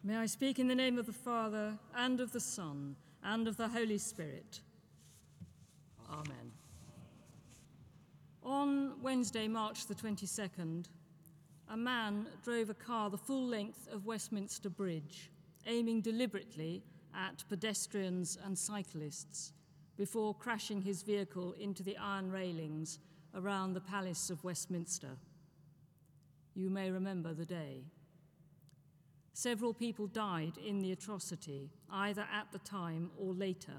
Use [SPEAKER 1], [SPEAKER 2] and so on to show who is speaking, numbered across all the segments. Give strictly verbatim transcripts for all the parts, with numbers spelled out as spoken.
[SPEAKER 1] May I speak in the name of the Father, and of the Son, and of the Holy Spirit. Amen. On Wednesday, March the twenty-second, a man drove a car the full length of Westminster Bridge, aiming deliberately at pedestrians and cyclists before crashing his vehicle into the iron railings around the Palace of Westminster. You may remember the day. Several people died in the atrocity, either at the time or later.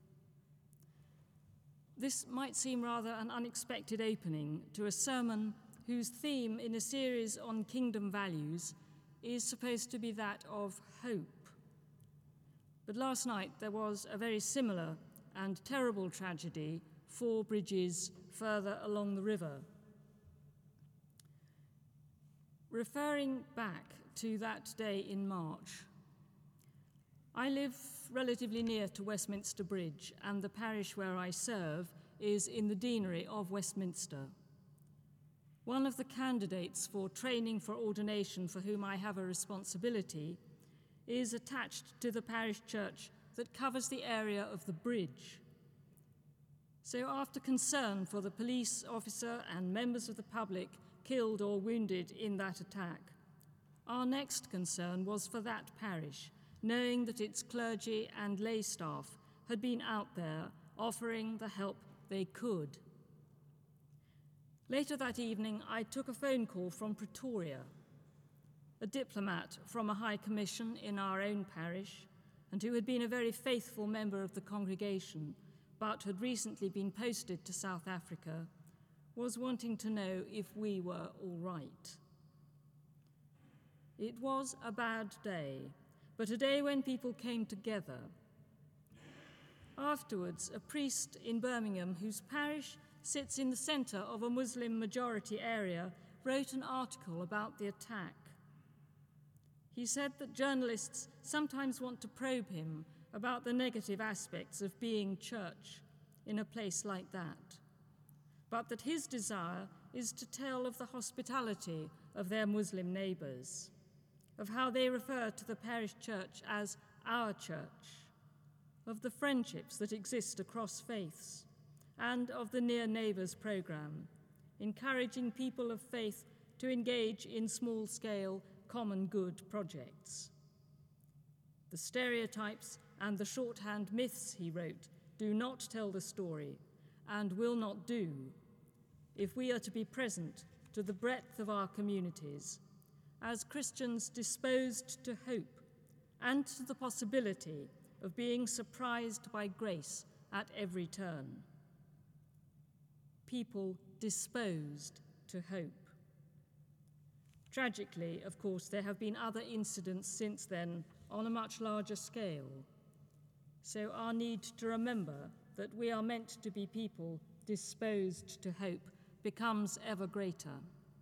[SPEAKER 1] This might seem rather an unexpected opening to a sermon whose theme in a series on kingdom values is supposed to be that of hope. But last night there was a very similar and terrible tragedy four bridges further along the river. Referring back to that day in March, I live relatively near to Westminster Bridge, and the parish where I serve is in the deanery of Westminster. One of the candidates for training for ordination for whom I have a responsibility is attached to the parish church that covers the area of the bridge. So after concern for the police officer and members of the public killed or wounded in that attack, our next concern was for that parish, knowing that its clergy and lay staff had been out there offering the help they could. Later that evening, I took a phone call from Pretoria, a diplomat from a high commission in our own parish, and who had been a very faithful member of the congregation, but had recently been posted to South Africa, was wanting to know if we were all right. It was a bad day, but a day when people came together. Afterwards, a priest in Birmingham, whose parish sits in the centre of a Muslim-majority area, wrote an article about the attack. He said that journalists sometimes want to probe him about the negative aspects of being church in a place like that, but that his desire is to tell of the hospitality of their Muslim neighbours, of how they refer to the parish church as our church, of the friendships that exist across faiths, and of the Near Neighbours programme, encouraging people of faith to engage in small-scale common good projects. The stereotypes and the shorthand myths, he wrote, do not tell the story and will not do if we are to be present to the breadth of our communities as Christians disposed to hope and to the possibility of being surprised by grace at every turn. People disposed to hope. Tragically, of course, there have been other incidents since then on a much larger scale. So our need to remember that we are meant to be people disposed to hope becomes ever greater.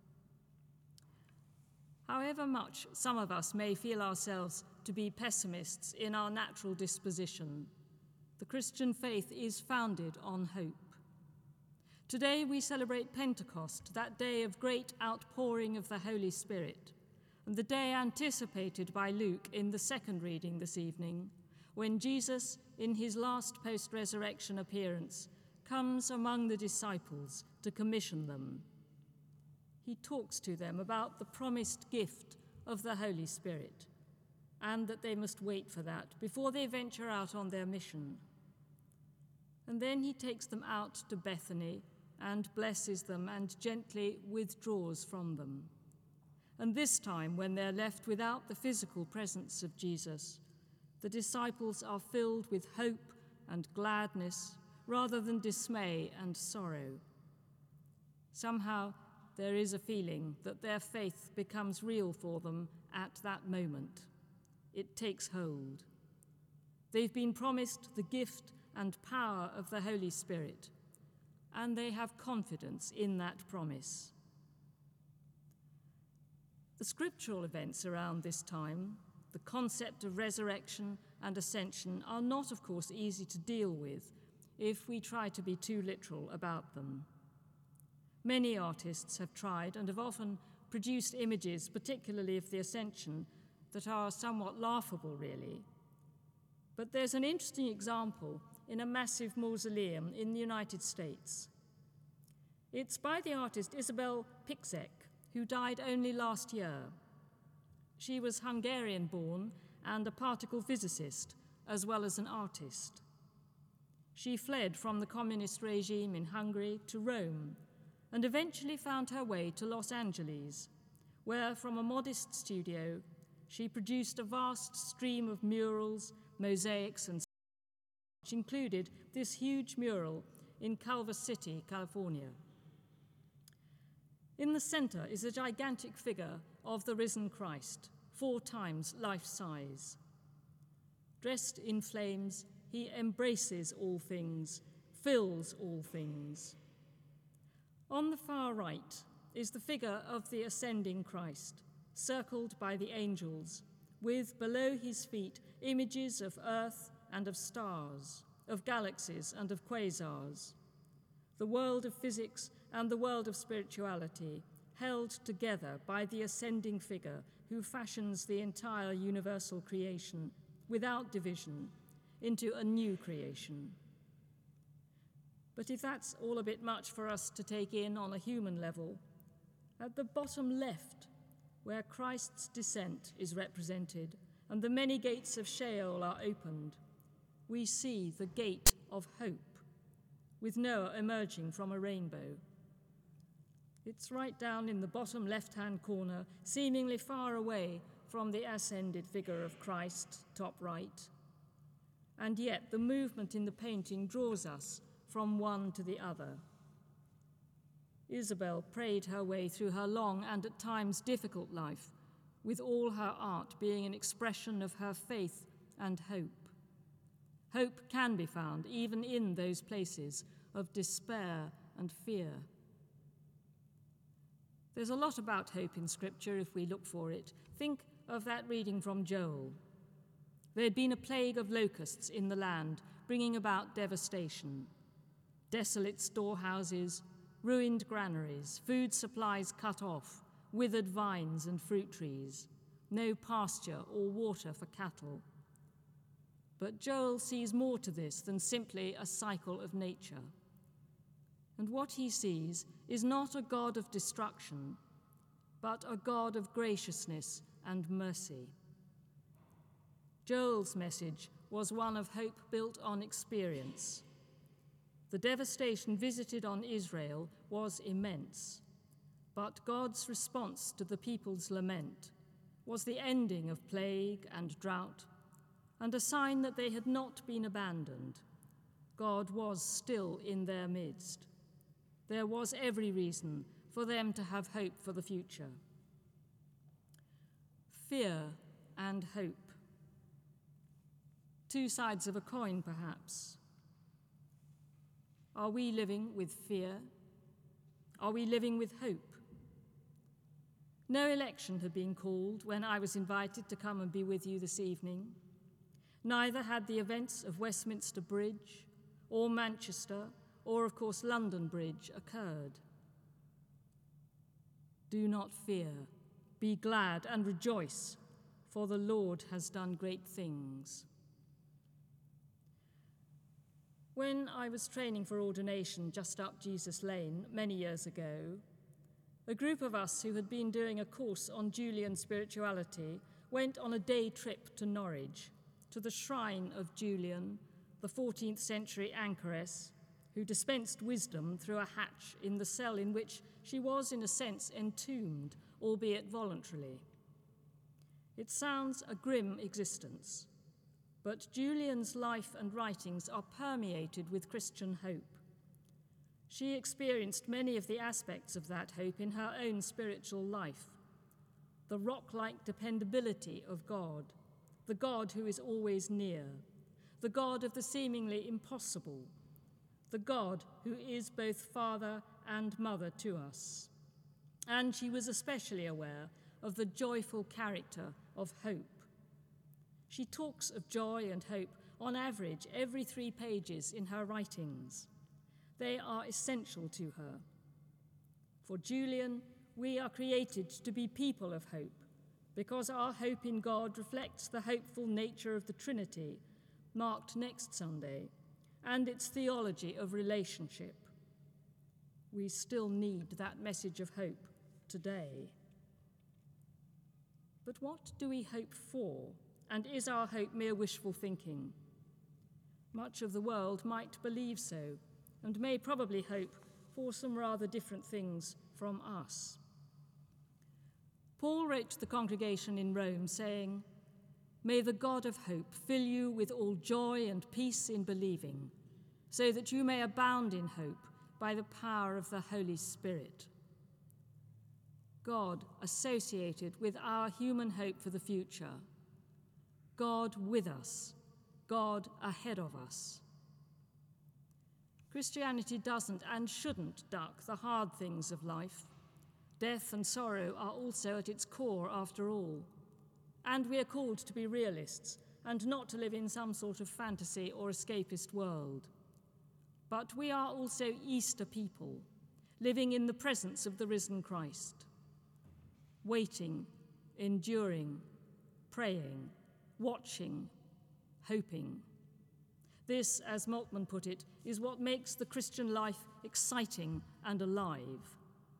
[SPEAKER 1] However much some of us may feel ourselves to be pessimists in our natural disposition, the Christian faith is founded on hope. Today we celebrate Pentecost, that day of great outpouring of the Holy Spirit, and the day anticipated by Luke in the second reading this evening, when Jesus, in his last post-resurrection appearance, comes among the disciples to commission them. He talks to them about the promised gift of the Holy Spirit, and that they must wait for that before they venture out on their mission. And then he takes them out to Bethany and blesses them and gently withdraws from them. And this time, when they're left without the physical presence of Jesus, the disciples are filled with hope and gladness rather than dismay and sorrow. Somehow, there is a feeling that their faith becomes real for them at that moment. It takes hold. They've been promised the gift and power of the Holy Spirit, and they have confidence in that promise. The scriptural events around this time, the concept of resurrection and ascension, are not, of course, easy to deal with if we try to be too literal about them. Many artists have tried and have often produced images, particularly of the ascension, that are somewhat laughable, really. But there's an interesting example in a massive mausoleum in the United States. It's by the artist Isabel Picek, who died only last year. She was Hungarian-born and a particle physicist, as well as an artist. She fled from the communist regime in Hungary to Rome, and eventually found her way to Los Angeles, where, from a modest studio, she produced a vast stream of murals, mosaics, and which included this huge mural in Culver City, California. In the center is a gigantic figure of the risen Christ, four times life-size. Dressed in flames, he embraces all things, fills all things. On the far right is the figure of the ascending Christ, circled by the angels, with below his feet images of earth and of stars, of galaxies and of quasars, the world of physics and the world of spirituality, held together by the ascending figure who fashions the entire universal creation without division into a new creation. But if that's all a bit much for us to take in on a human level, at the bottom left, where Christ's descent is represented and the many gates of Sheol are opened, we see the gate of hope, with Noah emerging from a rainbow. It's right down in the bottom left-hand corner, seemingly far away from the ascended figure of Christ, top right. And yet the movement in the painting draws us from one to the other. Isabel prayed her way through her long and at times difficult life, with all her art being an expression of her faith and hope. Hope can be found even in those places of despair and fear. There's a lot about hope in Scripture if we look for it. Think of that reading from Joel. There had been a plague of locusts in the land, bringing about devastation. Desolate storehouses, ruined granaries, food supplies cut off, withered vines and fruit trees, no pasture or water for cattle. But Joel sees more to this than simply a cycle of nature. And what he sees is not a God of destruction, but a God of graciousness and mercy. Joel's message was one of hope built on experience. The devastation visited on Israel was immense, but God's response to the people's lament was the ending of plague and drought, and a sign that they had not been abandoned. God was still in their midst. There was every reason for them to have hope for the future. Fear and hope. Two sides of a coin, perhaps. Are we living with fear? Are we living with hope? No election had been called when I was invited to come and be with you this evening. Neither had the events of Westminster Bridge, or Manchester, or, of course, London Bridge occurred. Do not fear. Be glad and rejoice, for the Lord has done great things. When I was training for ordination just up Jesus Lane many years ago, a group of us who had been doing a course on Julian spirituality went on a day trip to Norwich, to the shrine of Julian, the fourteenth century anchoress, who dispensed wisdom through a hatch in the cell in which she was, in a sense, entombed, albeit voluntarily. It sounds a grim existence, but Julian's life and writings are permeated with Christian hope. She experienced many of the aspects of that hope in her own spiritual life. The rock-like dependability of God, the God who is always near, the God of the seemingly impossible, the God who is both Father and Mother to us. And she was especially aware of the joyful character of hope. She talks of joy and hope on average every three pages in her writings. They are essential to her. For Julian, we are created to be people of hope, because our hope in God reflects the hopeful nature of the Trinity, marked next Sunday, and its theology of relationship. We still need that message of hope today. But what do we hope for, and is our hope mere wishful thinking? Much of the world might believe so, and may probably hope for some rather different things from us. Paul wrote to the congregation in Rome, saying, "May the God of hope fill you with all joy and peace in believing, so that you may abound in hope by the power of the Holy Spirit." God associated with our human hope for the future. God with us. God ahead of us. Christianity doesn't and shouldn't duck the hard things of life. Death and sorrow are also at its core, after all. And we are called to be realists and not to live in some sort of fantasy or escapist world. But we are also Easter people, living in the presence of the risen Christ. Waiting, enduring, praying, watching, hoping. This, as Moltmann put it, is what makes the Christian life exciting and alive.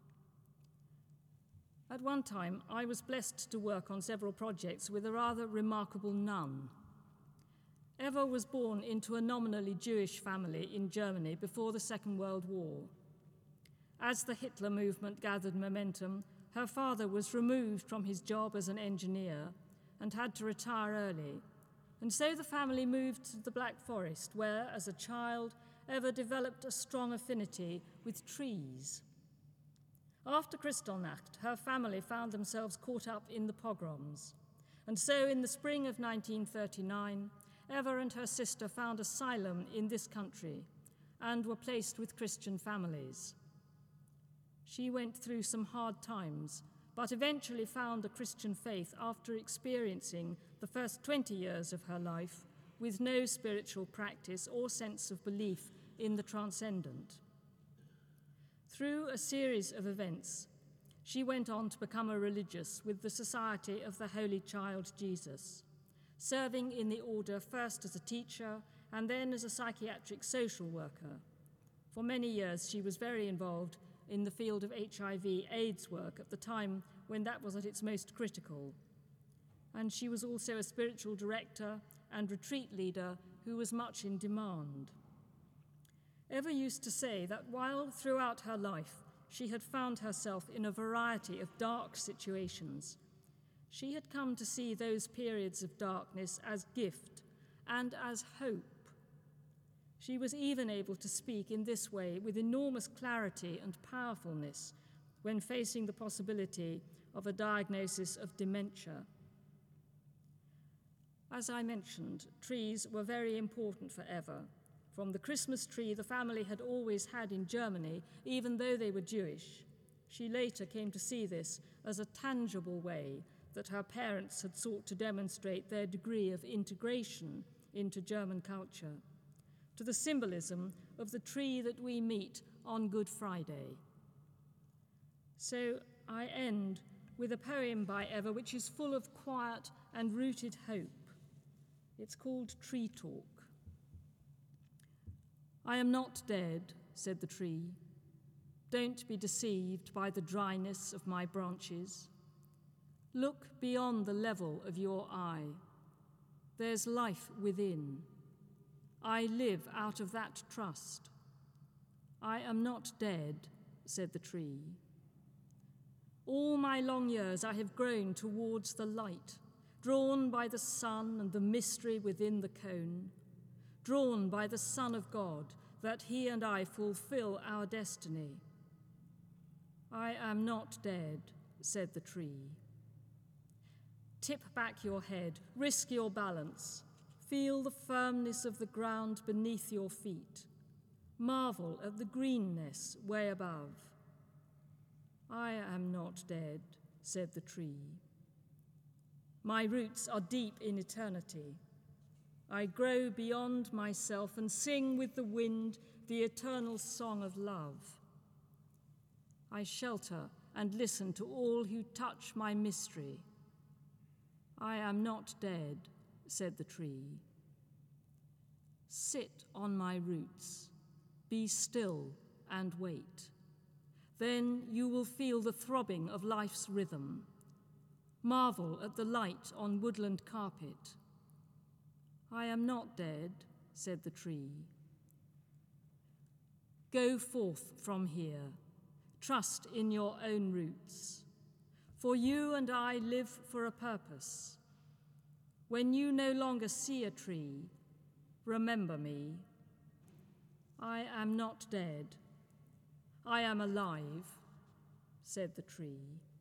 [SPEAKER 1] At one time, I was blessed to work on several projects with a rather remarkable nun. Eva was born into a nominally Jewish family in Germany before the Second World War. As the Hitler movement gathered momentum, her father was removed from his job as an engineer and had to retire early, and so the family moved to the Black Forest, where, as a child, Eva developed a strong affinity with trees. After Kristallnacht, her family found themselves caught up in the pogroms, and so in the spring of nineteen thirty-nine, Eva and her sister found asylum in this country and were placed with Christian families. She went through some hard times, but eventually found a Christian faith after experiencing the first twenty years of her life with no spiritual practice or sense of belief in the transcendent. Through a series of events, she went on to become a religious with the Society of the Holy Child Jesus, serving in the order first as a teacher and then as a psychiatric social worker. For many years, she was very involved in the field of H I V AIDS work at the time when that was at its most critical. And she was also a spiritual director and retreat leader who was much in demand. Eva used to say that while throughout her life she had found herself in a variety of dark situations, she had come to see those periods of darkness as gift and as hope. She was even able to speak in this way with enormous clarity and powerfulness when facing the possibility of a diagnosis of dementia. As I mentioned, trees were very important for Eva. From the Christmas tree the family had always had in Germany, even though they were Jewish, she later came to see this as a tangible way that her parents had sought to demonstrate their degree of integration into German culture, to the symbolism of the tree that we meet on Good Friday. So I end with a poem by Eva which is full of quiet and rooted hope. It's called Tree Talk. "I am not dead," said the tree. "Don't be deceived by the dryness of my branches. Look beyond the level of your eye. There's life within. I live out of that trust. I am not dead," said the tree. "All my long years I have grown towards the light, drawn by the sun and the mystery within the cone, drawn by the Son of God, that he and I fulfill our destiny. I am not dead," said the tree. Tip back your head, risk your balance, feel the firmness of the ground beneath your feet, marvel at the greenness way above. "I am not dead," said the tree. "My roots are deep in eternity. I grow beyond myself and sing with the wind the eternal song of love. I shelter and listen to all who touch my mystery. I am not dead, said the tree. Sit on my roots, be still and wait. Then you will feel the throbbing of life's rhythm. Marvel at the light on woodland carpet. I am not dead, said the tree. Go forth from here, trust in your own roots. For you and I live for a purpose. When you no longer see a tree, remember me. I am not dead. I am alive, said the tree.